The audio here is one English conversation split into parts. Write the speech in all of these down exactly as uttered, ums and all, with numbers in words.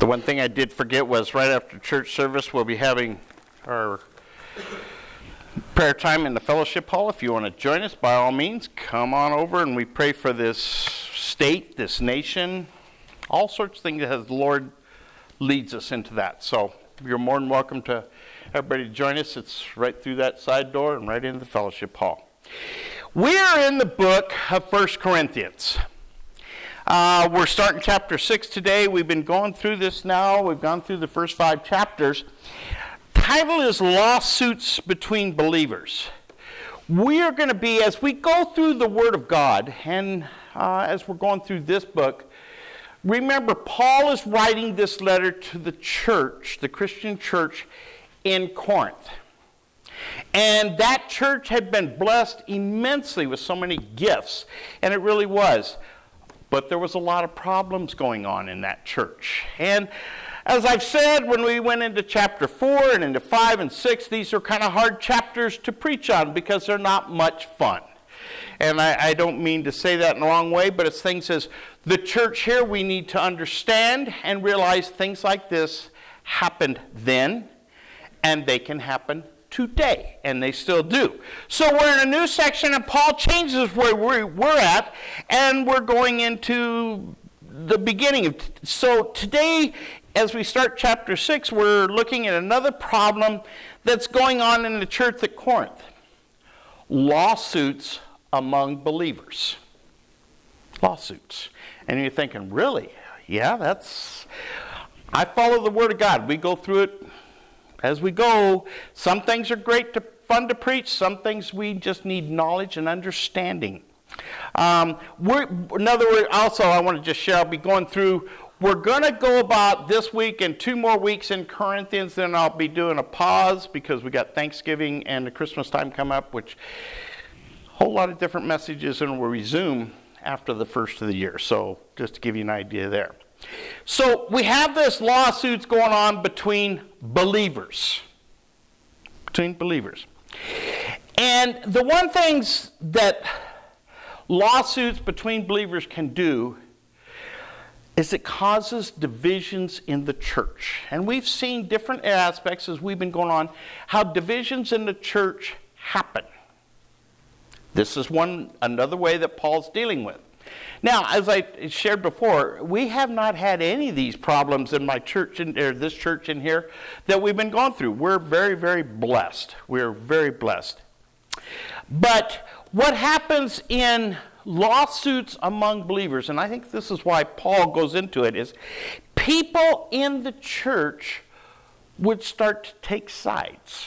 The one thing I did forget was right after church service, we'll be having our prayer time in the fellowship hall. If you want to join us, by all means, come on over and we pray for this state, this nation, all sorts of things as the Lord leads us into that. So you're more than welcome to everybody to join us. It's right through that side door and right into the fellowship hall. We are in the book of First Corinthians. Uh, we're starting chapter six today. We've been going through this now. We've gone through the first five chapters. Title is Lawsuits Between Believers. We are going to be, as we go through the Word of God, and uh, as we're going through this book, remember Paul is writing this letter to the church, the Christian church in Corinth. And that church had been blessed immensely with so many gifts, and it really was. But there was a lot of problems going on in that church. And as I've said, when we went into chapter four and into five and six, these are kind of hard chapters to preach on because they're not much fun. And I, I don't mean to say that in the wrong way, but it's things as the church here, we need to understand and realize things like this happened then, and they can happen today, and they still do. So we're in a new section, and Paul changes where we're at, and we're going into the beginning of. So today, as we start chapter six, we're looking at another problem that's going on in the church at Corinth. Lawsuits among believers. Lawsuits. And you're thinking, really? Yeah, that's... I follow the Word of God. We go through it as we go. Some things are great, to, fun to preach. Some things we just need knowledge and understanding. Um, we're, in other words, also I want to just share, I'll be going through, we're going to go about this week and two more weeks in Corinthians, then I'll be doing a pause because we got Thanksgiving and the Christmas time come up, which a whole lot of different messages, and we'll resume after the first of the year. So just to give you an idea there. So we have this lawsuits going on between believers. Between believers. And the one things that lawsuits between believers can do is it causes divisions in the church. And we've seen different aspects as we've been going on, how divisions in the church happen. This is one another way that Paul's dealing with. Now, as I shared before, we have not had any of these problems in my church, in, or this church in here, that we've been going through. We're very, very blessed. We're very blessed. But what happens in lawsuits among believers, and I think this is why Paul goes into it, is people in the church would start to take sides.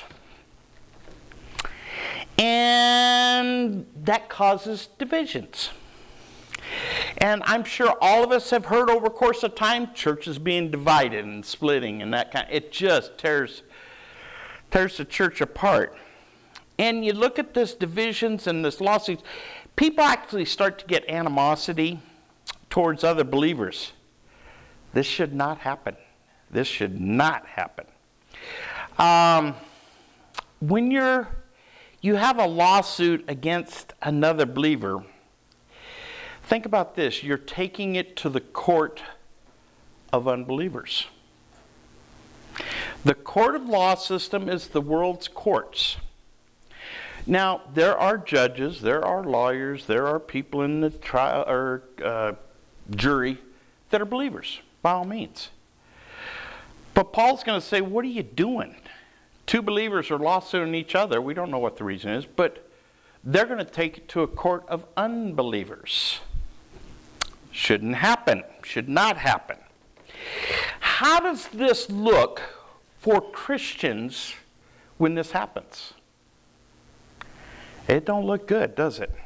And that causes divisions. And I'm sure all of us have heard over the course of time, churches being divided and splitting and that kind. It just tears, tears the church apart. And you look at this divisions and this lawsuits, people actually start to get animosity towards other believers. This should not happen. This should not happen. Um, when you're, you have a lawsuit against another believer, think about this. You're taking it to the court of unbelievers. The court of law system is the world's courts. Now, there are judges, there are lawyers, there are people in the trial or uh, jury that are believers, by all means. But Paul's going to say, what are you doing? Two believers are lawsuiting each other. We don't know what the reason is, but they're going to take it to a court of unbelievers. Shouldn't happen. Should not happen. How does this look for Christians when this happens? It don't look good, does it?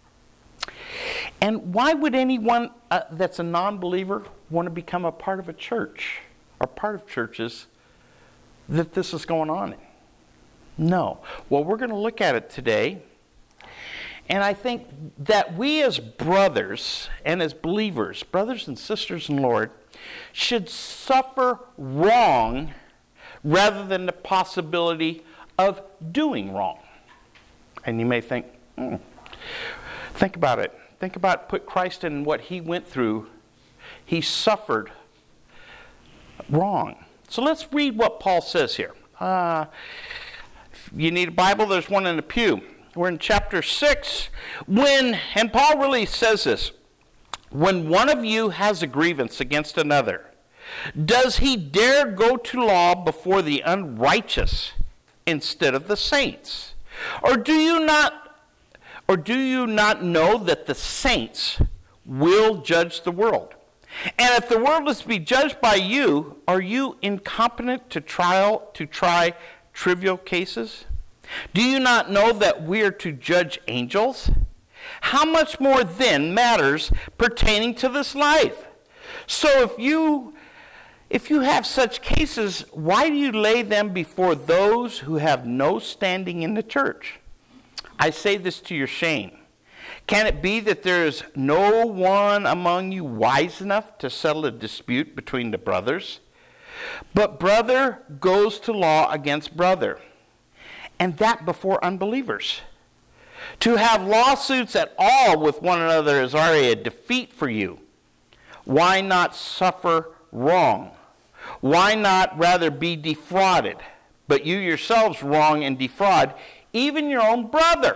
And why would anyone uh, that's a non-believer want to become a part of a church or part of churches that this is going on in? No. Well, we're going to look at it today. And I think that we as brothers and as believers, brothers and sisters in the Lord, should suffer wrong rather than the possibility of doing wrong. And you may think, hmm, think about it. Think about, put Christ in what he went through. He suffered wrong. So let's read what Paul says here. Uh, if you need a Bible, there's one in the pew. We're in chapter six. When, and Paul really says this, when one of you has a grievance against another, does he dare go to law before the unrighteous instead of the saints? Or do you not, or do you not know that the saints will judge the world? And if the world is to be judged by you, are you incompetent to trial to try trivial cases? Do you not know that we are to judge angels? How much more then matters pertaining to this life? So if you if you have such cases, why do you lay them before those who have no standing in the church? I say this to your shame. Can it be that there is no one among you wise enough to settle a dispute between the brothers? But brother goes to law against brother, and that before unbelievers. To have lawsuits at all with one another is already a defeat for you. Why not suffer wrong? Why not rather be defrauded? But you yourselves wrong and defraud even your own brother.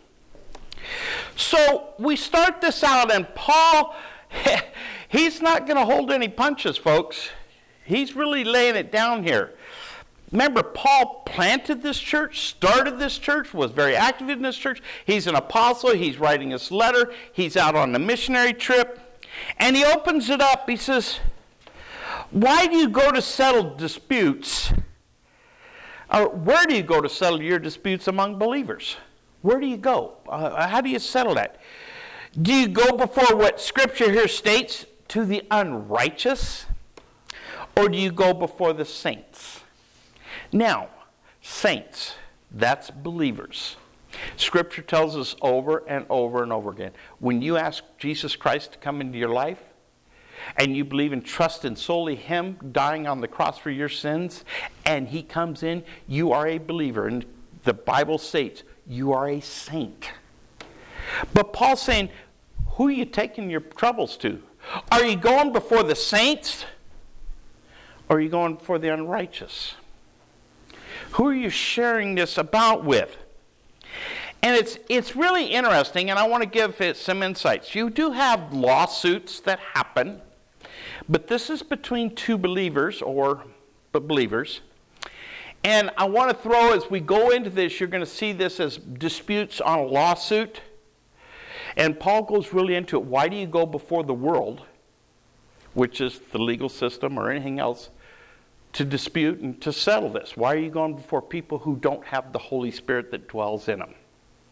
So we start this out, and Paul, he's not going to hold any punches, folks. He's really laying it down here. Remember, Paul planted this church, started this church, was very active in this church. He's an apostle. He's writing this letter. He's out on a missionary trip. And he opens it up. He says, why do you go to settle disputes? Or where do you go to settle your disputes among believers? Where do you go? Uh, how do you settle that? Do you go before what Scripture here states, to the unrighteous? Or do you go before the saints? Now, saints, that's believers. Scripture tells us over and over and over again, when you ask Jesus Christ to come into your life, and you believe and trust in solely Him dying on the cross for your sins, and He comes in, you are a believer. And the Bible states, you are a saint. But Paul's saying, who are you taking your troubles to? Are you going before the saints? Or are you going for the unrighteous? Who are you sharing this about with? And it's it's really interesting, and I want to give it some insights. You do have lawsuits that happen, but this is between two believers, or but believers. And I want to throw, as we go into this, you're going to see this as disputes on a lawsuit. And Paul goes really into it. Why do you go before the world, which is the legal system or anything else, to dispute and to settle this? Why are you going before people who don't have the Holy Spirit that dwells in them?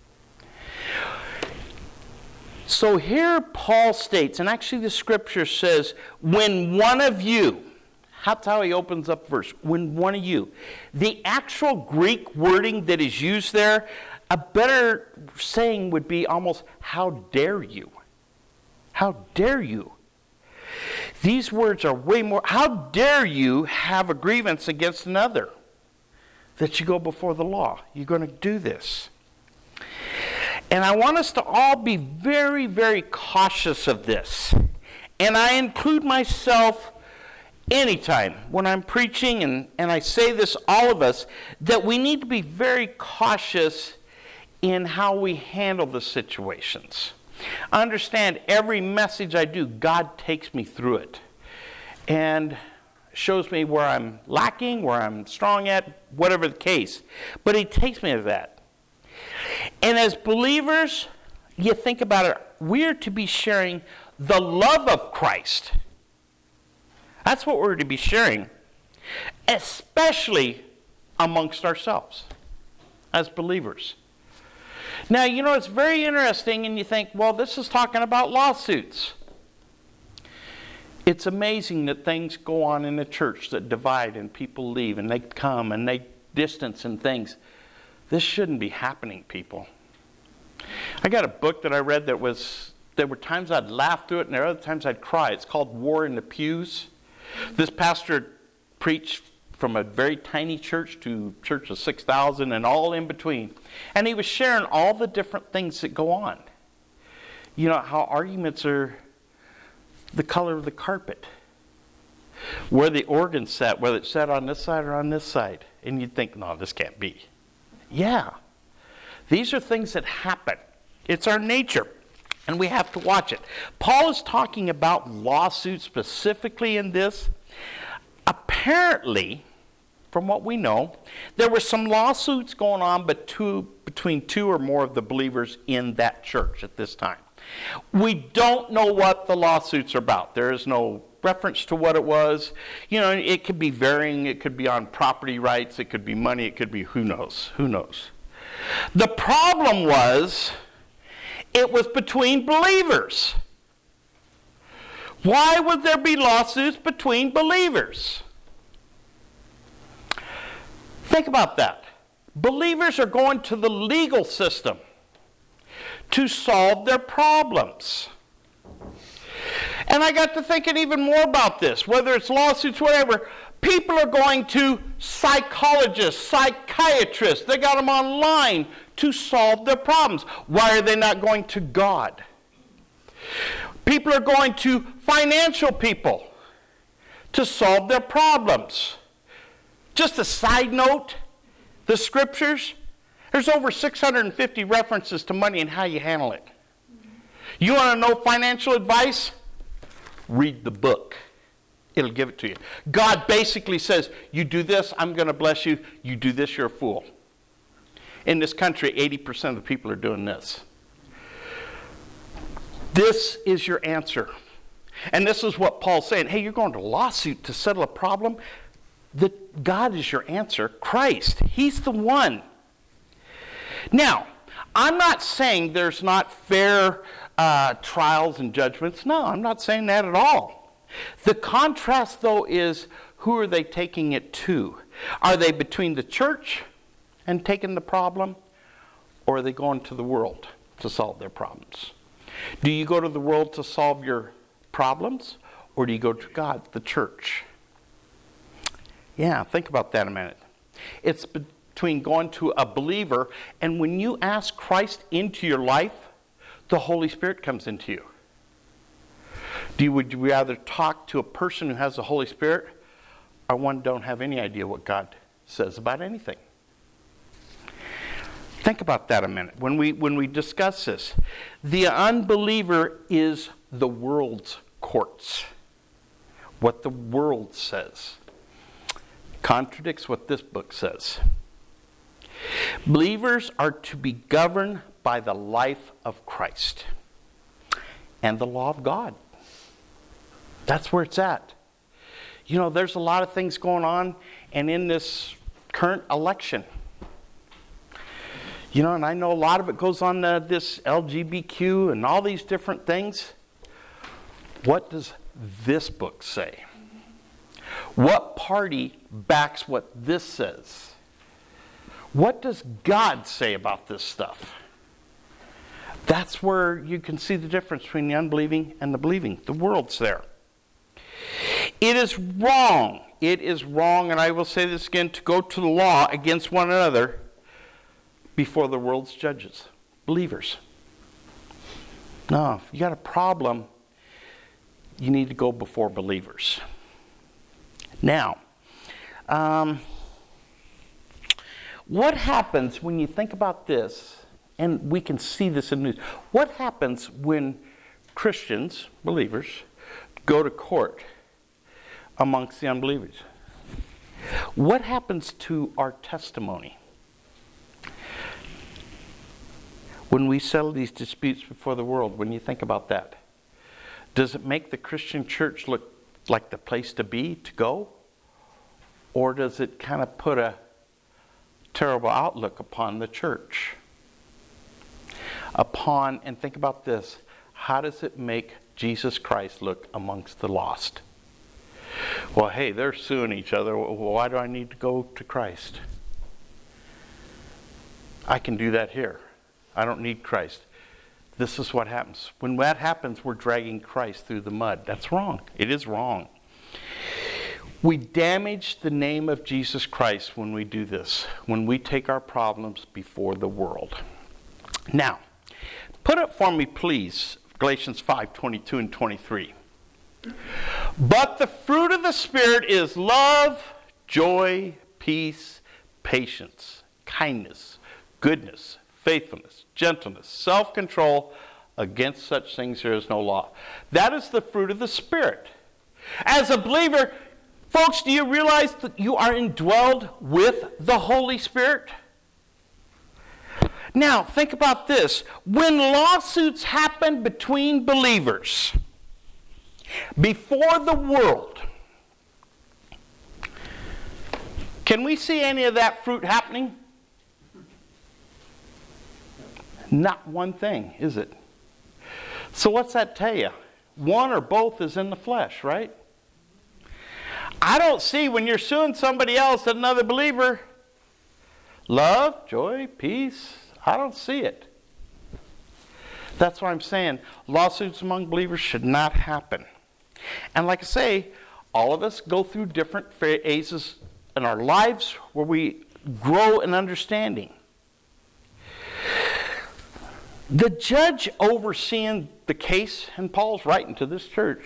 So here Paul states, and actually the Scripture says, when one of you, that's how he opens up verse, when one of you. The actual Greek wording that is used there, a better saying would be almost, how dare you? How dare you? These words are way more, how dare you have a grievance against another? That you go before the law. You're going to do this. And I want us to all be very, very cautious of this. And I include myself anytime when I'm preaching, and, and I say this, all of us, that we need to be very cautious in how we handle the situations. Understand, every message I do, God takes me through it and shows me where I'm lacking, where I'm strong at, whatever the case. But He takes me to that. And as believers, you think about it, we're to be sharing the love of Christ. That's what we're to be sharing, especially amongst ourselves as believers. Now, you know, it's very interesting, and you think, well, this is talking about lawsuits. It's amazing that things go on in the church that divide and people leave and they come and they distance and things. This shouldn't be happening, people. I got a book that I read that was, there were times I'd laugh through it and there were other times I'd cry. It's called War in the Pews. This pastor preached from a very tiny church to a church of six thousand and all in between. And he was sharing all the different things that go on. You know, how arguments are the color of the carpet. where the organ sat, whether it sat on this side or on this side. And you'd think, no, this can't be. Yeah. These are things that happen. It's our nature. And we have to watch it. Paul is talking about lawsuits specifically in this. Apparently, from what we know, there were some lawsuits going on but two, between two or more of the believers in that church at this time. We don't know what the lawsuits are about. There is no reference to what it was. You know, it could be varying. It could be on property rights. It could be money. It could be who knows. Who knows? The problem was it was between believers. Why would there be lawsuits between believers? Think about that. Believers are going to the legal system to solve their problems. And I got to thinking even more about this, whether it's lawsuits, whatever. People are going to psychologists, psychiatrists. They got them online to solve their problems. Why are they not going to God? People are going to financial people to solve their problems. Just a side note, the scriptures, there's over six hundred fifty references to money and how you handle it. You want to know financial advice? Read the book. It'll give it to you. God basically says, you do this, I'm going to bless you. You do this, you're a fool. In this country, eighty percent of the people are doing this. This is your answer. And this is what Paul's saying. Hey, you're going to lawsuit to settle a problem? That God is your answer. Christ. He's the one. Now, I'm not saying there's not fair uh, trials and judgments. No, I'm not saying that at all. The contrast, though, is who are they taking it to? Are they between the church and taking the problem? Or are they going to the world to solve their problems? Do you go to the world to solve your problems? Or do you go to God, the church? Yeah, think about that a minute. It's between going to a believer, and when you ask Christ into your life, the Holy Spirit comes into you. Do you, would you rather talk to a person who has the Holy Spirit, or one who don't have any idea what God says about anything? Think about that a minute. When we, when we discuss this, the unbeliever is the world's courts. What the world says contradicts what this book says. Believers are to be governed by the life of Christ and the law of God. That's where it's at. You know, there's a lot of things going on, and in this current election, you know, and I know a lot of it goes on uh, this L G B T Q and all these different things. What does this book say? What party backs what this says? What does God say about this stuff? That's where you can see the difference between the unbelieving and the believing. The world's there. It is wrong. It is wrong, and I will say this again, to go to the law against one another before the world's judges. Believers. No, if you got a problem, you need to go before believers. Now, um, what happens when you think about this, and we can see this in the news, what happens when Christians, believers, go to court amongst the unbelievers? What happens to our testimony? When we settle these disputes before the world, when you think about that, does it make the Christian church look like the place to be, to go? Or does it kind of put a terrible outlook upon the church? Upon, and think about this, how does it make Jesus Christ look amongst the lost? Well, hey, they're suing each other. Why do I need to go to Christ? I can do that here. I don't need Christ. This is what happens. When that happens, we're dragging Christ through the mud. That's wrong. It is wrong. We damage the name of Jesus Christ when we do this, when we take our problems before the world. Now, put up for me, please, Galatians five, twenty-two and twenty-three. But the fruit of the Spirit is love, joy, peace, patience, kindness, goodness, faithfulness, gentleness, self-control. Against such things there is no law. That is the fruit of the Spirit. As a believer, folks, do you realize that you are indwelled with the Holy Spirit? Now, think about this. When lawsuits happen between believers, before the world, can we see any of that fruit happening? Not one thing, is it? So what's that tell you? One or both is in the flesh, right? I don't see when you're suing somebody else, another believer, love, joy, peace. I don't see it. That's why I'm saying lawsuits among believers should not happen. And like I say, all of us go through different phases in our lives where we grow in understanding. The judge overseeing the case, and Paul's writing to this church,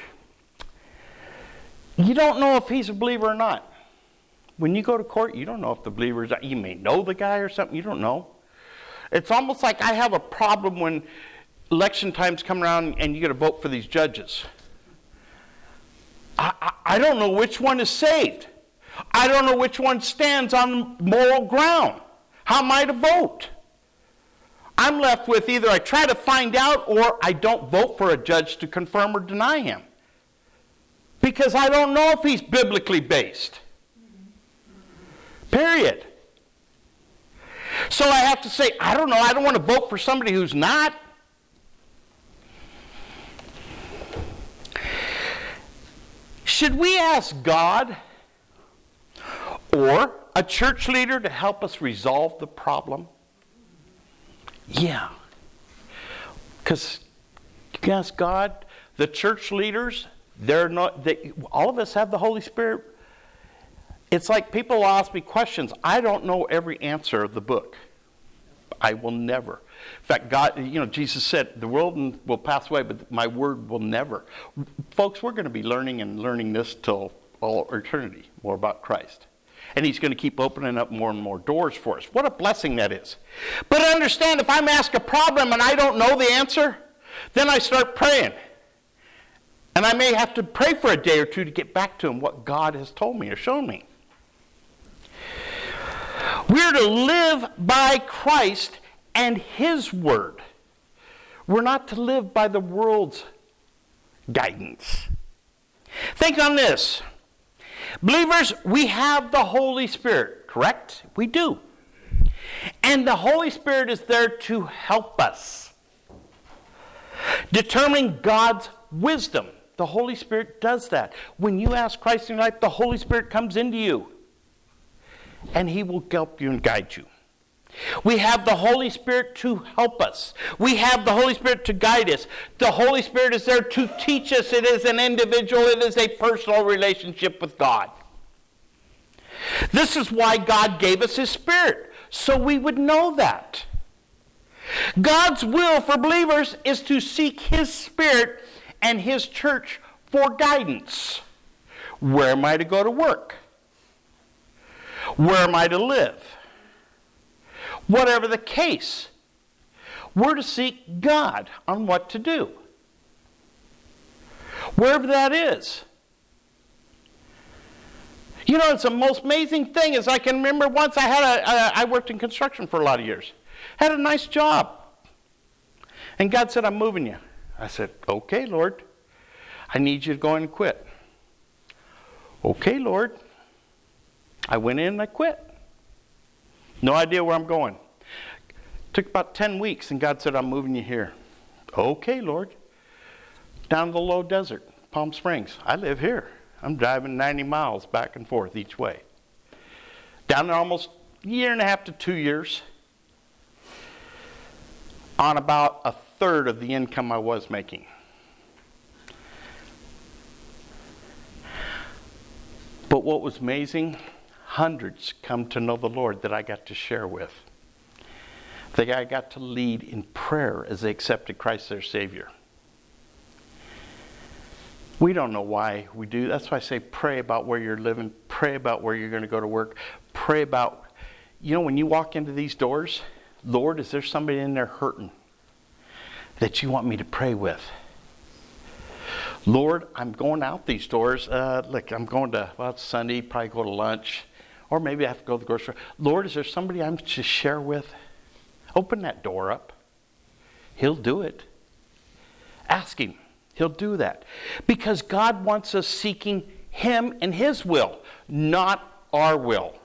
you don't know if he's a believer or not. When you go to court, you don't know if the believer is, you may know the guy or something, you don't know. It's almost like I have a problem when election times come around and you got to vote for these judges. I, I, I don't know which one is saved. I don't know which one stands on moral ground. How am I to vote? I'm left with either I try to find out or I don't vote for a judge to confirm or deny him. Because I don't know if he's biblically based. Period. So I have to say, I don't know, I don't want to vote for somebody who's not. Should we ask God or a church leader to help us resolve the problem? Yeah. Because you can ask God, the church leaders, they're not, they, all of us have the Holy Spirit. It's like people ask me questions. I don't know every answer of the book. I will never. In fact, God, you know, Jesus said, the world will pass away, but my word will never. Folks, we're going to be learning and learning this till all eternity, more about Christ. And he's going to keep opening up more and more doors for us. What a blessing that is. But understand, if I'm asked a problem and I don't know the answer, then I start praying. And I may have to pray for a day or two to get back to him what God has told me or shown me. We're to live by Christ and his word. We're not to live by the world's guidance. Think on this. Believers, we have the Holy Spirit, correct? We do. And the Holy Spirit is there to help us. Determining God's wisdom. The Holy Spirit does that. When you ask Christ in your life, the Holy Spirit comes into you. And he will help you and guide you. We have the Holy Spirit to help us. We have the Holy Spirit to guide us. The Holy Spirit is there to teach us. It is an individual, it is a personal relationship with God. This is why God gave us his Spirit, so we would know that. God's will for believers is to seek his Spirit and his church for guidance. Where am I to go to work? Where am I to live? Whatever the case, we're to seek God on what to do. Wherever that is. You know, it's the most amazing thing is I can remember once I had a, a I worked in construction for a lot of years. Had a nice job. And God said, I'm moving you. I said, okay, Lord. I need you to go in and quit. Okay, Lord. I went in and I quit. No idea where I'm going. Took about ten weeks and God said, I'm moving you here. Okay, Lord. Down to the low desert, Palm Springs. I live here. I'm driving ninety miles back and forth each way. Down there almost a year and a half to two years. On about a third of the income I was making. But what was amazing, hundreds come to know the Lord that I got to share with. That I got to lead in prayer as they accepted Christ their Savior. We don't know why we do. That's why I say pray about where you're living. Pray about where you're going to go to work. Pray about, you know, when you walk into these doors, Lord, is there somebody in there hurting that you want me to pray with? Lord, I'm going out these doors. Uh, look, I'm going to, well, it's Sunday, probably go to lunch. Or maybe I have to go to the grocery store. Lord, is there somebody I'm to share with? Open that door up. He'll do it. Ask him. He'll do that. Because God wants us seeking him and his will, not our will.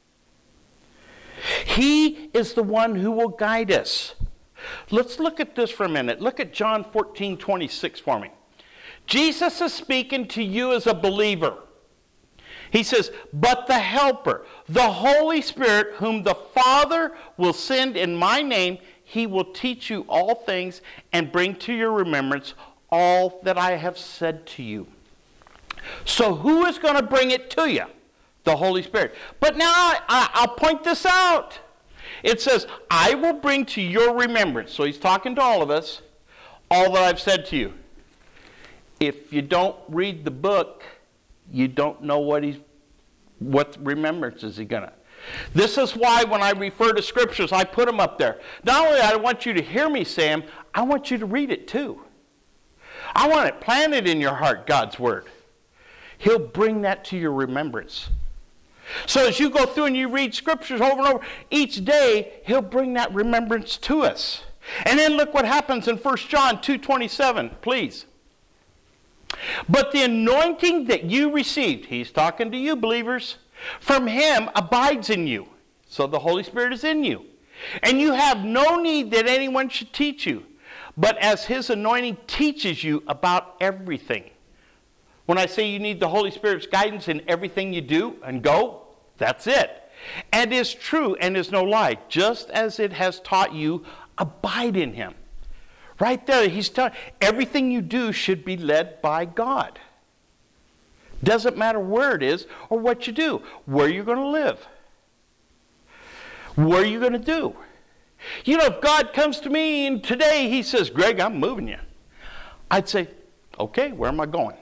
He is the one who will guide us. Let's look at this for a minute. Look at John fourteen twenty-six for me. Jesus is speaking to you as a believer. He says, but the Helper, the Holy Spirit, whom the Father will send in my name, he will teach you all things and bring to your remembrance all that I have said to you. So who is going to bring it to you? The Holy Spirit. But now I, I'll point this out. It says, I will bring to your remembrance. So he's talking to all of us, all that I've said to you. If you don't read the book, you don't know what he's, what remembrance is he gonna. This is why when I refer to scriptures, I put them up there. Not only I want you to hear me say them, I want you to read it too. I want it planted in your heart, God's word. He'll bring that to your remembrance. So as you go through and you read scriptures over and over, each day, he'll bring that remembrance to us. And then look what happens in First John two twenty-seven, please. But the anointing that you received, he's talking to you believers, from him abides in you. So the Holy Spirit is in you. And you have no need that anyone should teach you. But as his anointing teaches you about everything. When I say you need the Holy Spirit's guidance in everything you do and go, that's it. And is true and is no lie. Just as it has taught you, abide in him. Right there, he's telling everything you do should be led by God. Doesn't matter where it is or what you do. Where you're going to live. What are you going to do? You know, if God comes to me and today he says, Greg, I'm moving you. I'd say, okay, where am I going?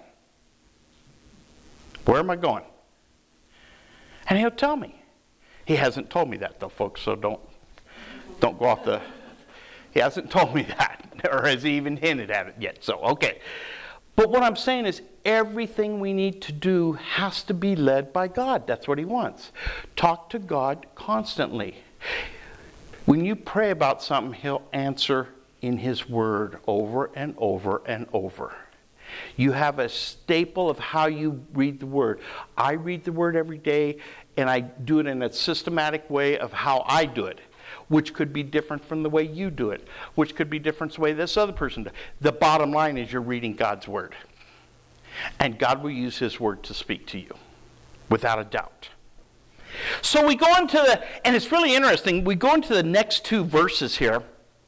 Where am I going? And he'll tell me. He hasn't told me that though, folks, so don't, don't go off the... He hasn't told me that, or has he even hinted at it yet, so okay. But what I'm saying is everything we need to do has to be led by God. That's what he wants. Talk to God constantly. When you pray about something, he'll answer in his word over and over and over. You have a staple of how you read the word. I read the word every day, and I do it in a systematic way of how I do it, which could be different from the way you do it, which could be different from the way this other person does. The bottom line is you're reading God's word. And God will use his word to speak to you, without a doubt. So we go into the, and it's really interesting, we go into the next two verses here.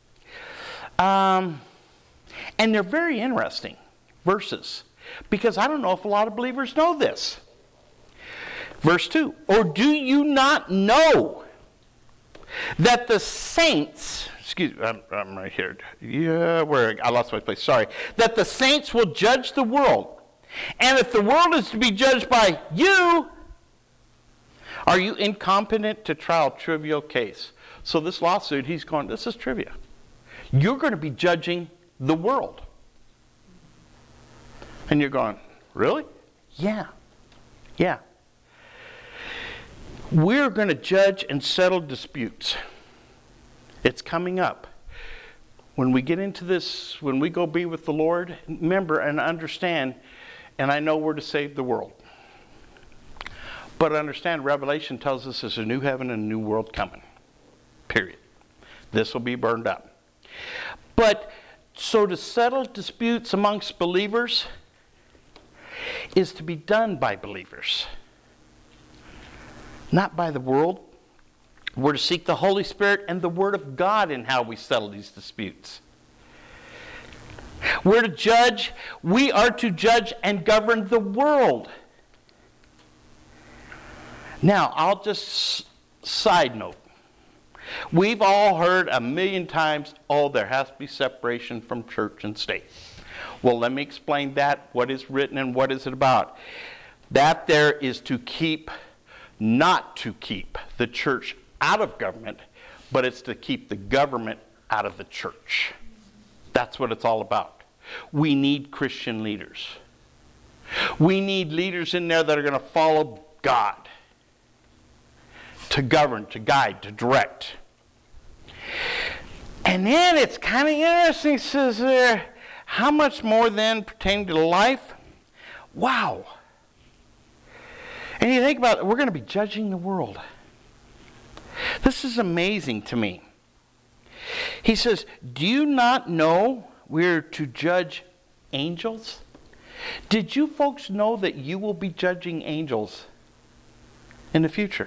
Um, and they're very interesting verses, because I don't know if a lot of believers know this. Verse two, or do you not know that the saints, excuse me, I'm, I'm right here. Yeah, where I lost my place. Sorry. That the saints will judge the world. And if the world is to be judged by you, are you incompetent to trial a trivial case? So this lawsuit, he's going, this is trivia. You're going to be judging the world. And you're going, really? Yeah. Yeah. We're going to judge and settle disputes. It's coming up. When we get into this, when we go be with the Lord, remember and understand, and I know we're to save the world. But understand, Revelation tells us there's a new heaven and a new world coming. Period. This will be burned up. But, so to settle disputes amongst believers is to be done by believers. Not by the world. We're to seek the Holy Spirit and the Word of God in how we settle these disputes. We're to judge, we are to judge and govern the world. Now, I'll just side note. We've all heard a million times, oh, there has to be separation from church and state. Well, let me explain that. What is written and what is it about? That there is to keep, not to keep the church out of government, but it's to keep the government out of the church. That's what it's all about. We need Christian leaders. We need leaders in there that are going to follow God, to govern, to guide, to direct. And then it's kind of interesting. It says there, how much more then pertaining to life? Wow. And you think about it, we're going to be judging the world. This is amazing to me. He says, do you not know we're to judge angels? Did you folks know that you will be judging angels in the future?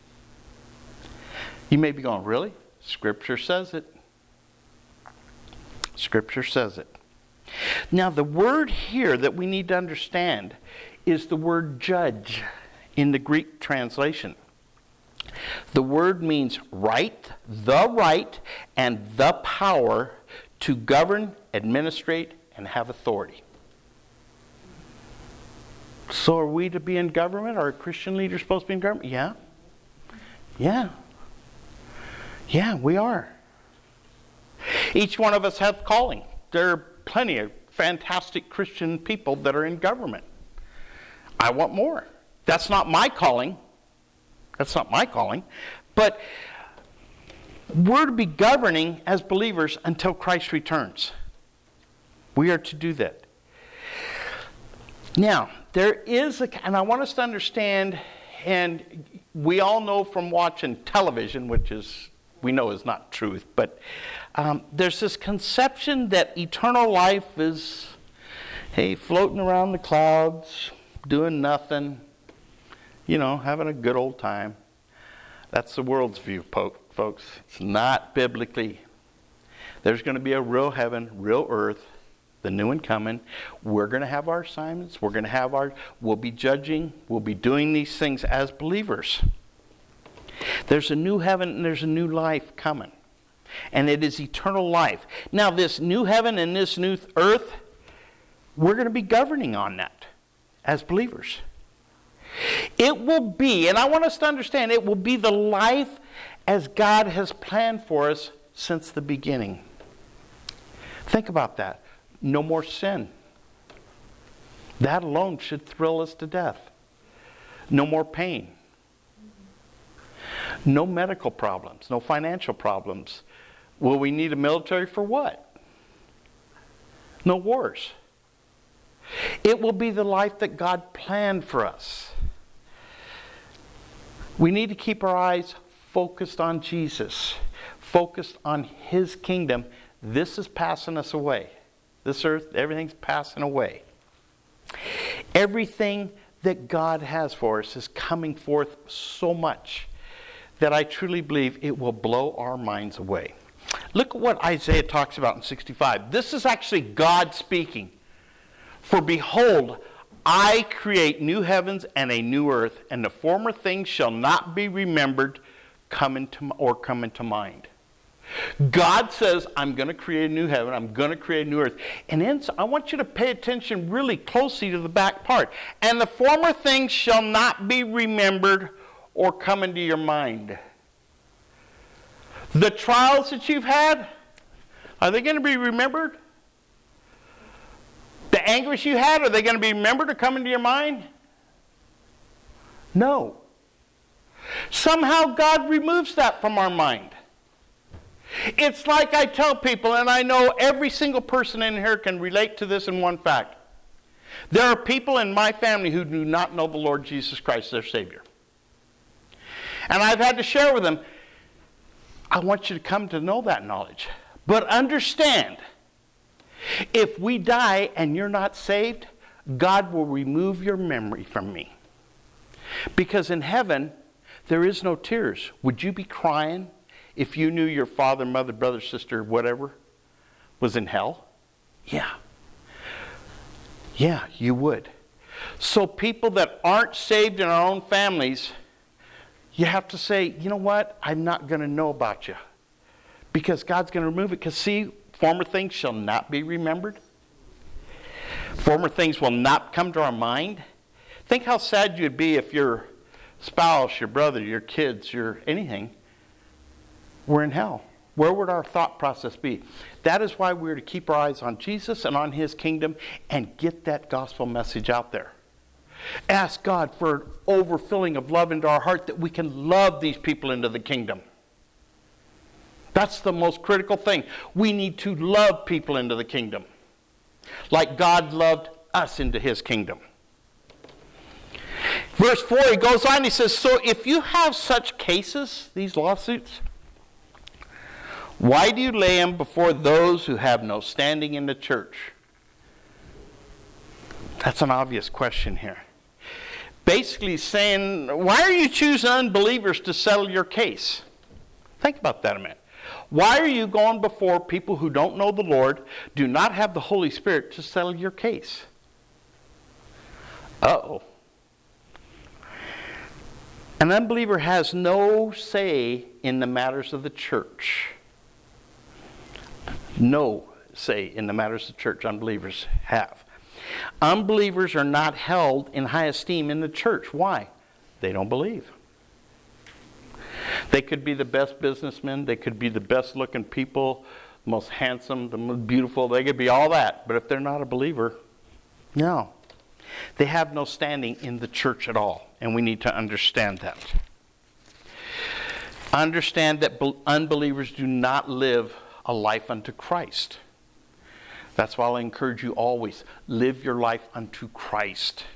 You may be going, really? Scripture says it. Scripture says it. Now, the word here that we need to understand is the word judge in the Greek translation. The word means right, the right, and the power to govern, administrate, and have authority. So are we to be in government? Are Christian leaders supposed to be in government? Yeah. Yeah. Yeah, we are. Each one of us have calling. There are plenty of fantastic Christian people that are in government. I want more. That's not my calling. That's not my calling. But we're to be governing as believers until Christ returns. We are to do that. Now, there is a, and I want us to understand, and we all know from watching television, which is, we know is not truth, but um, there's this conception that eternal life is, hey, floating around the clouds, doing nothing, you know, having a good old time. That's the world's view, folks. It's not biblically. There's going to be a real heaven, real earth, the new one coming. We're going to have our assignments. We're going to have our, we'll be judging. We'll be doing these things as believers. There's a new heaven and there's a new life coming. And it is eternal life. Now, this new heaven and this new earth, we're going to be governing on that as believers. It will be, and I want us to understand, it will be the life as God has planned for us since the beginning. Think about that. No more sin. That alone should thrill us to death. No more pain. No medical problems. No financial problems. Will we need a military for what? No wars. It will be the life that God planned for us. We need to keep our eyes focused on Jesus, focused on His kingdom. This is passing us away. This earth, everything's passing away. Everything that God has for us is coming forth so much that I truly believe it will blow our minds away. Look at what Isaiah talks about in sixty-five. This is actually God speaking. For behold, I create new heavens and a new earth, and the former things shall not be remembered come into, or come into mind. God says, I'm going to create a new heaven, I'm going to create a new earth. And then I want you to pay attention really closely to the back part. And the former things shall not be remembered or come into your mind. The trials that you've had, are they going to be remembered? The anguish you had, are they going to be remembered or come into your mind? No. Somehow God removes that from our mind. It's like I tell people, and I know every single person in here can relate to this in one fact. There are people in my family who do not know the Lord Jesus Christ, their Savior. And I've had to share with them, I want you to come to know that knowledge. But understand, if we die and you're not saved, God will remove your memory from me. Because in heaven, there is no tears. Would you be crying if you knew your father, mother, brother, sister, whatever, was in hell? Yeah. Yeah, you would. So people that aren't saved in our own families, you have to say, you know what? I'm not going to know about you. Because God's going to remove it. Because see, former things shall not be remembered. Former things will not come to our mind. Think how sad you'd be if your spouse, your brother, your kids, your anything were in hell. Where would our thought process be? That is why we're to keep our eyes on Jesus and on His kingdom and get that gospel message out there. Ask God for an overfilling of love into our heart that we can love these people into the kingdom. That's the most critical thing. We need to love people into the kingdom, like God loved us into His kingdom. Verse four, he goes on, he says, so if you have such cases, these lawsuits, why do you lay them before those who have no standing in the church? That's an obvious question here. Basically saying, why are you choosing unbelievers to settle your case? Think about that a minute. Why are you going before people who don't know the Lord, do not have the Holy Spirit to settle your case? Uh-oh. An unbeliever has no say in the matters of the church. No say in the matters of the church unbelievers have. Unbelievers are not held in high esteem in the church. Why? They don't believe. They could be the best businessmen. They could be the best looking people, the most handsome, the most beautiful. They could be all that. But if they're not a believer, no. They have no standing in the church at all. And we need to understand that. Understand that unbelievers do not live a life unto Christ. That's why I encourage you always, live your life unto Christ.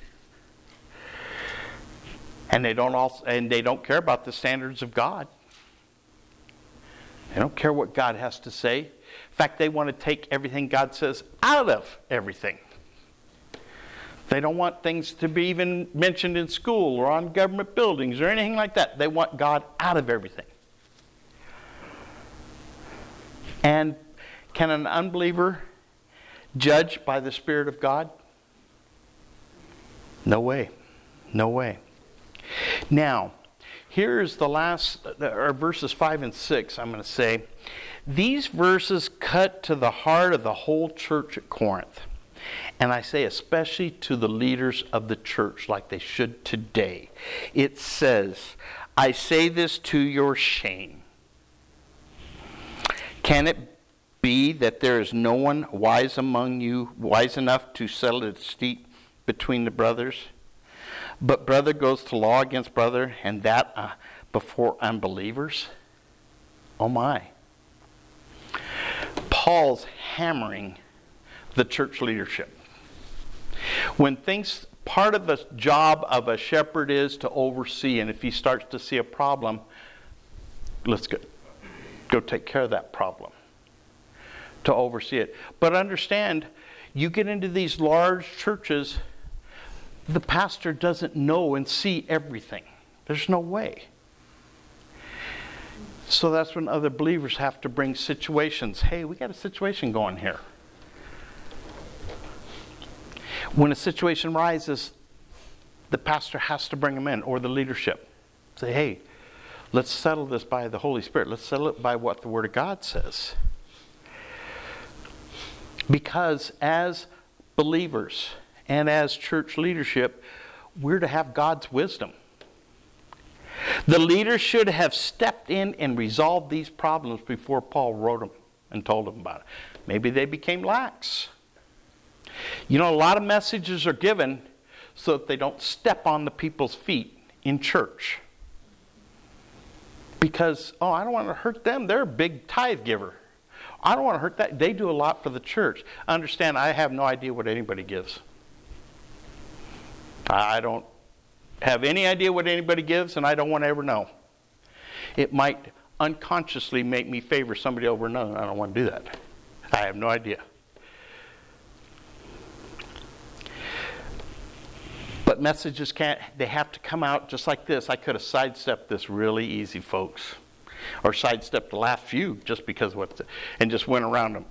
And they don't also, and they don't care about the standards of God. They don't care what God has to say. In fact, they want to take everything God says out of everything. They don't want things to be even mentioned in school or on government buildings or anything like that. They want God out of everything. And can an unbeliever judge by the Spirit of God? No way. No way. Now, here's the last, or verses five and six, I'm going to say. These verses cut to the heart of the whole church at Corinth. And I say especially to the leaders of the church, like they should today. It says, I say this to your shame. Can it be that there is no one wise among you, wise enough to settle a dispute between the brothers? But brother goes to law against brother, and that uh, before unbelievers? Oh my. Paul's hammering the church leadership. When things, part of the job of a shepherd is to oversee, and if he starts to see a problem, let's go, go take care of that problem. To oversee it. But understand, you get into these large churches, the pastor doesn't know and see everything. There's no way. So that's when other believers have to bring situations. Hey, we got a situation going here. When a situation rises, the pastor has to bring them in, or the leadership. Say, hey, let's settle this by the Holy Spirit. Let's settle it by what the Word of God says. Because as believers and as church leadership, we're to have God's wisdom. The leaders should have stepped in and resolved these problems before Paul wrote them and told them about it. Maybe they became lax. You know, a lot of messages are given so that they don't step on the people's feet in church. Because, oh, I don't want to hurt them. They're a big tithe giver. I don't want to hurt that. They do a lot for the church. Understand, I have no idea what anybody gives. I don't have any idea what anybody gives, and I don't want to ever know. It might unconsciously make me favor somebody over another. I don't want to do that. I have no idea. But messages can't, they have to come out just like this. I could have sidestepped this really easy, folks. Or sidestepped the last few just because what, the, and just went around them.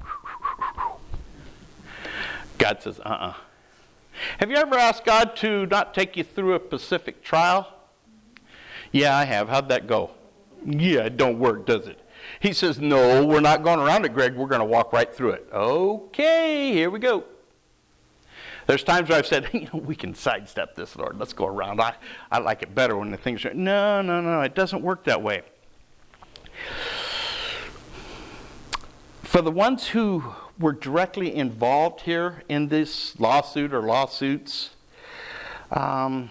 God says, uh-uh. Have you ever asked God to not take you through a specific trial? Yeah, I have. How'd that go? Yeah, it don't work, does it? He says, no, we're not going around it, Greg. We're going to walk right through it. Okay, here we go. There's times where I've said, you know, we can sidestep this, Lord. Let's go around. I, I like it better when the things are, no, no, no, it doesn't work that way. For the ones who were directly involved here in this lawsuit or lawsuits, um,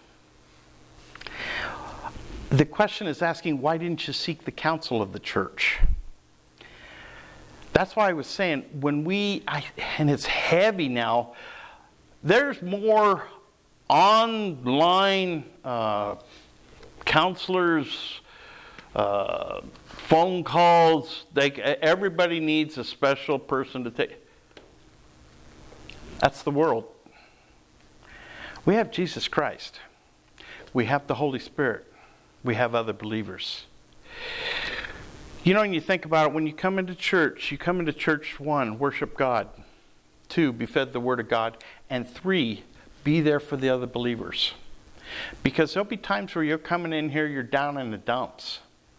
the question is asking, why didn't you seek the counsel of the church? That's why I was saying, when we, I, and it's heavy now, there's more online uh, counselors, uh, phone calls. They, everybody needs a special person to take. That's the world. We have Jesus Christ. We have the Holy Spirit. We have other believers. You know, when you think about it, when you come into church, you come into church, one, worship God. Two, be fed the Word of God. And three, be there for the other believers. Because there'll be times where you're coming in here, you're down in the dumps.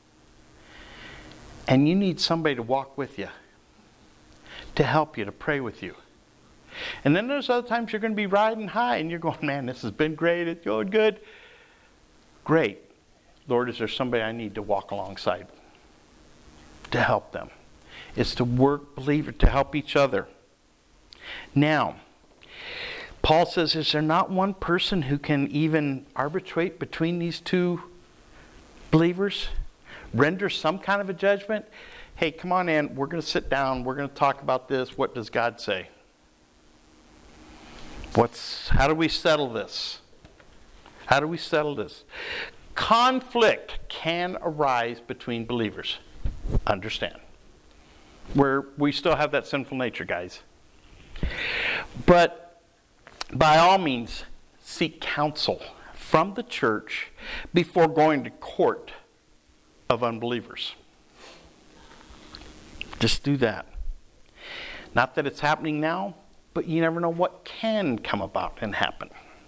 And you need somebody to walk with you, to help you, to pray with you. And then there's other times you're going to be riding high and you're going, man, this has been great, it's going good. Great. Lord, is there somebody I need to walk alongside to help them? It's to work, believer, to help each other. Now, Paul says, is there not one person who can even arbitrate between these two believers? Render some kind of a judgment? Hey, come on in. We're going to sit down. We're going to talk about this. What does God say? What's, how do we settle this? How do we settle this? Conflict can arise between believers. Understand. We're, we still have that sinful nature, guys. But by all means, seek counsel from the church before going to court of unbelievers. Just do that. Not that it's happening now, but you never know what can come about and happen.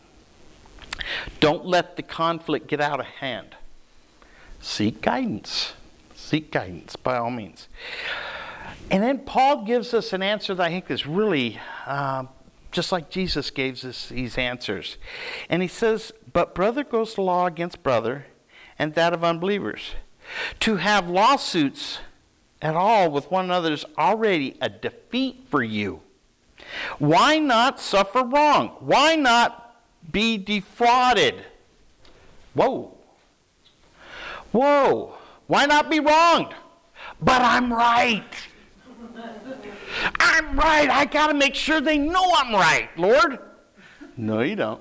Don't let the conflict get out of hand. Seek guidance. Seek guidance, by all means. And then Paul gives us an answer that I think is really uh, just like Jesus gave us these answers. And he says, but brother goes to law against brother, and that of unbelievers. To have lawsuits at all with one another is already a defeat for you. Why not suffer wrong? Why not be defrauded? Whoa. Whoa. Why not be wronged? But I'm right. I'm right. I got to make sure they know I'm right, Lord. No, you don't.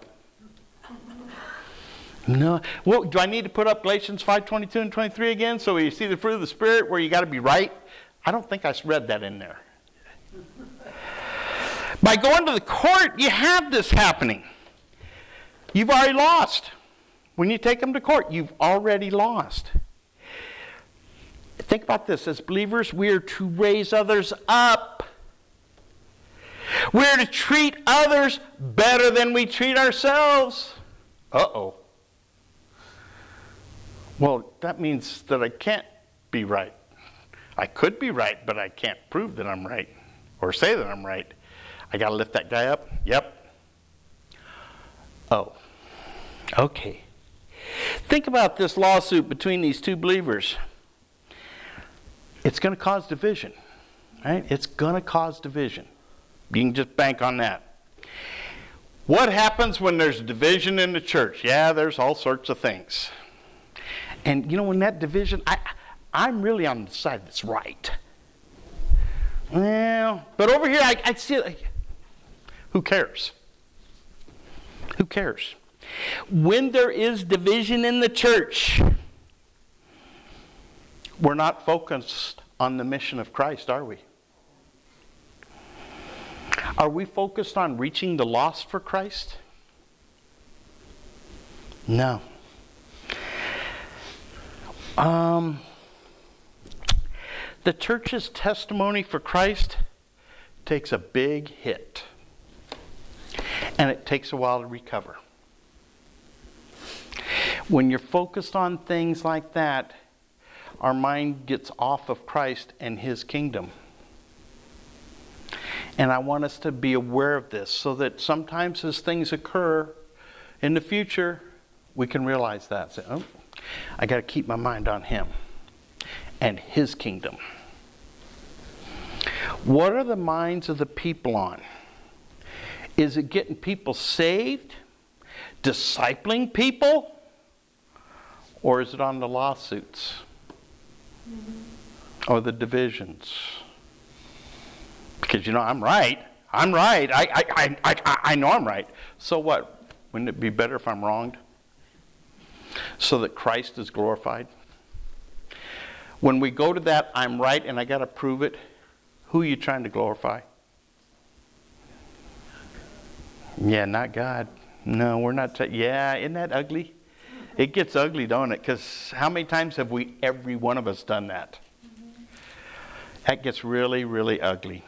No. Well, do I need to put up Galatians five twenty-two and twenty-three again so you see the fruit of the Spirit where you got to be right? I don't think I read that in there. By going to the court, you have this happening. You've already lost. When you take them to court, you've already lost. Think about this. As believers, we are to raise others up. We're to treat others better than we treat ourselves. Uh-oh. Well, that means that I can't be right. I could be right, but I can't prove that I'm right or say that I'm right. I got to lift that guy up? Yep. Oh. Okay. Think about this lawsuit between these two believers. It's going to cause division, right? It's going to cause division. You can just bank on that. What happens when there's division in the church? Yeah, there's all sorts of things. And you know, when that division, I, I'm really on the side that's right. Well, but over here, I, I see it. Like, who cares? Who cares? When there is division in the church, we're not focused on the mission of Christ, are we? Are we focused on reaching the lost for Christ? No. Um, the church's testimony for Christ takes a big hit. And it takes a while to recover. When you're focused on things like that, our mind gets off of Christ and His kingdom. And I want us to be aware of this so that sometimes as things occur in the future, we can realize that. Say, oh, I got to keep my mind on him and his kingdom. What are the minds of the people on? Is it getting people saved? Discipling people? Or is it on the lawsuits? Mm-hmm. Or the divisions? Because, you know, I'm right. I'm right. I, I, I, I, I know I'm right. So what? Wouldn't it be better if I'm wronged? So that Christ is glorified? When we go to that, I'm right and I got to prove it, who are you trying to glorify? Yeah, not God. No, we're not. T- yeah, isn't that ugly? It gets ugly, don't it? Because how many times have we, every one of us, done that? Mm-hmm. That gets really, really ugly.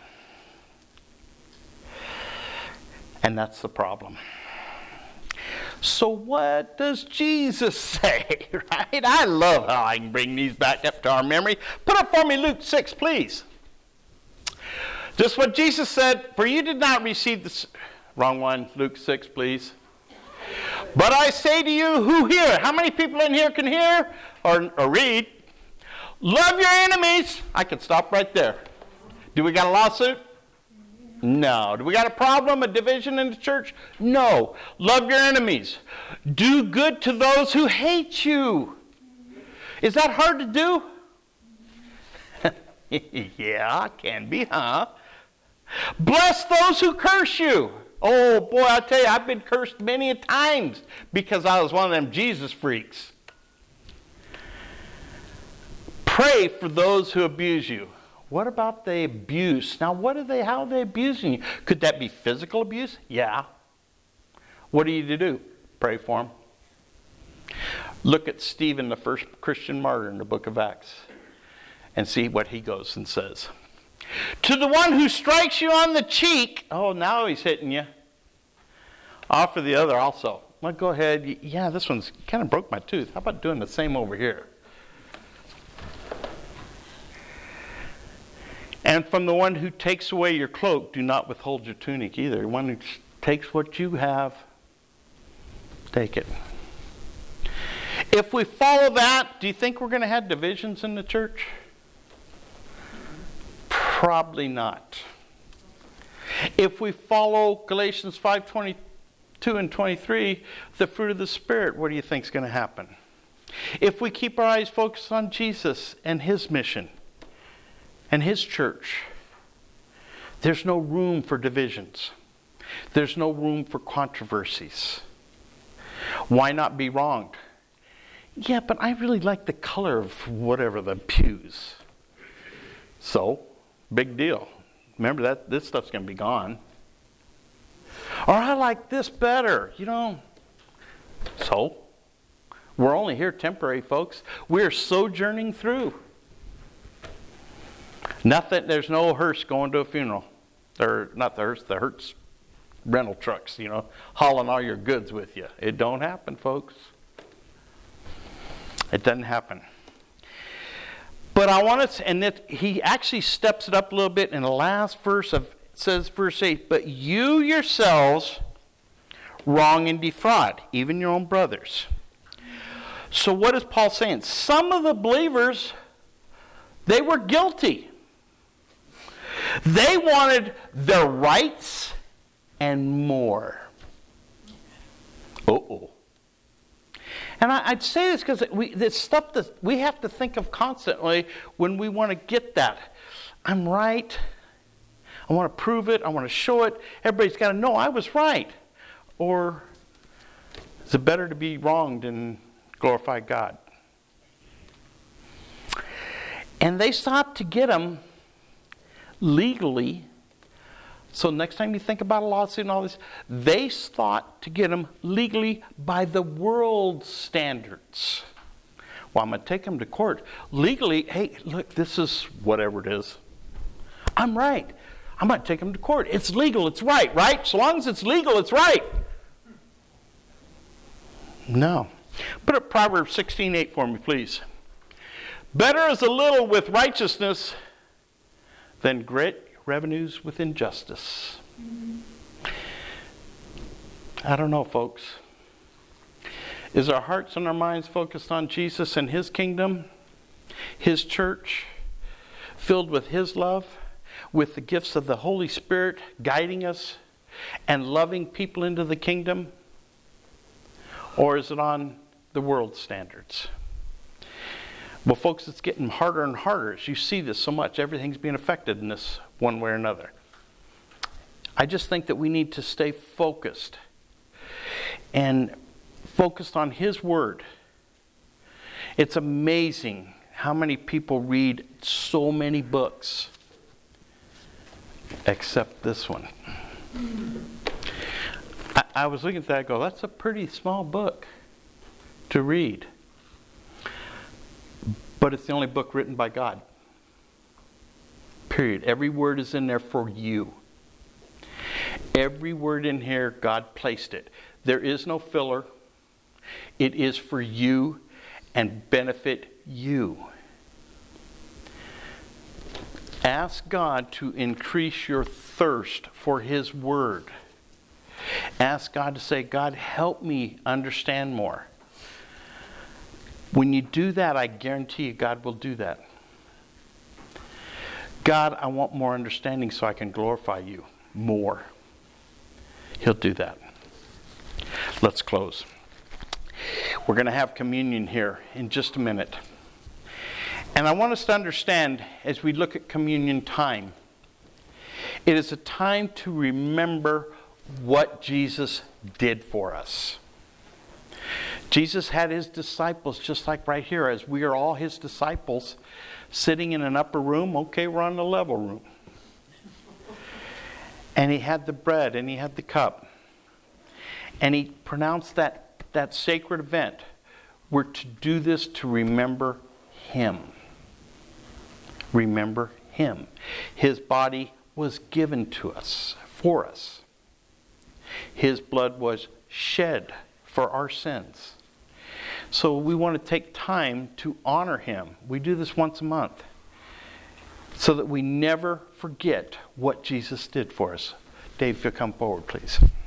And that's the problem. So what does Jesus say, right? I love how I can bring these back up to our memory. Put up for me Luke six, please. Just what Jesus said, for you did not receive the... Wrong one, Luke six, please. But I say to you who hear. How many people in here can hear or, or read? Love your enemies. I can stop right there. Do we got a lawsuit? No. Do we got a problem, a division in the church? No. Love your enemies. Do good to those who hate you. Is that hard to do? Yeah, it can be, huh? Bless those who curse you. Oh, boy, I tell you, I've been cursed many a times because I was one of them Jesus freaks. Pray for those who abuse you. What about the abuse? Now, what are they, how are they abusing you? Could that be physical abuse? Yeah. What are you to do? Pray for them. Look at Stephen, the first Christian martyr in the book of Acts, and see what he goes and says. To the one who strikes you on the cheek, oh, now he's hitting you. Offer the other also. Well, go ahead. Yeah, this one's kind of broke my tooth. How about doing the same over here? And from the one who takes away your cloak, do not withhold your tunic either. The one who takes what you have, take it. If we follow that, do you think we're going to have divisions in the church? Probably not. If we follow Galatians five twenty-two and twenty-three, the fruit of the Spirit, what do you think is going to happen? If we keep our eyes focused on Jesus and his mission and his church, there's no room for divisions. There's no room for controversies. Why not be wronged? Yeah, but I really like the color of whatever the pews. So, big deal. Remember that this stuff's going to be gone. Or I like this better, you know. So, we're only here temporary, folks. We're sojourning through. Nothing, there's no hearse going to a funeral. Or not the hearse, the Hertz rental trucks, you know, hauling all your goods with you. It don't happen, folks. It doesn't happen. But I want to, and it, he actually steps it up a little bit in the last verse of, it says verse eight, but you yourselves wrong and defraud, even your own brothers. So what is Paul saying? Some of the believers, they were guilty. They wanted their rights and more. Uh-oh. And I, I'd say this because we, this stuff that we have to think of constantly when we want to get that. I'm right. I want to prove it. I want to show it. Everybody's got to know I was right. Or is it better to be wronged and glorify God? And they sought to get them legally. So next time you think about a lawsuit and all this, they thought to get them legally by the world's standards. Well, I'm going to take them to court. Legally, hey, look, this is whatever it is. I'm right. I'm going to take them to court. It's legal. It's right, right? So long as it's legal, it's right. No. Put up Proverbs sixteen eight for me, please. Better is a little with righteousness than great, revenues with injustice. I don't know, folks. Is our hearts and our minds focused on Jesus and His kingdom, His church, filled with His love, with the gifts of the Holy Spirit guiding us and loving people into the kingdom? Or is it on the world standards? Well, folks, it's getting harder and harder as you see this so much. Everything's being affected in this one way or another. I just think that we need to stay focused and focused on His Word. It's amazing how many people read so many books, except this one. I, I was looking at that and go, that's a pretty small book to read. But it's the only book written by God. Period. Every word is in there for you. Every word in here, God placed it. There is no filler. It is for you and benefit you. Ask God to increase your thirst for His Word. Ask God to say, God, help me understand more. When you do that, I guarantee you God will do that. God, I want more understanding so I can glorify you more. He'll do that. Let's close. We're going to have communion here in just a minute. And I want us to understand, as we look at communion time, it is a time to remember what Jesus did for us. Jesus had His disciples, just like right here, as we are all His disciples, sitting in an upper room. Okay, we're on the level room. And He had the bread and He had the cup. And He pronounced that, that sacred event. We're to do this to remember Him. Remember Him. His body was given to us, for us. His blood was shed for our sins. So we want to take time to honor Him. We do this once a month so that we never forget what Jesus did for us. Dave, if you'll come forward, please.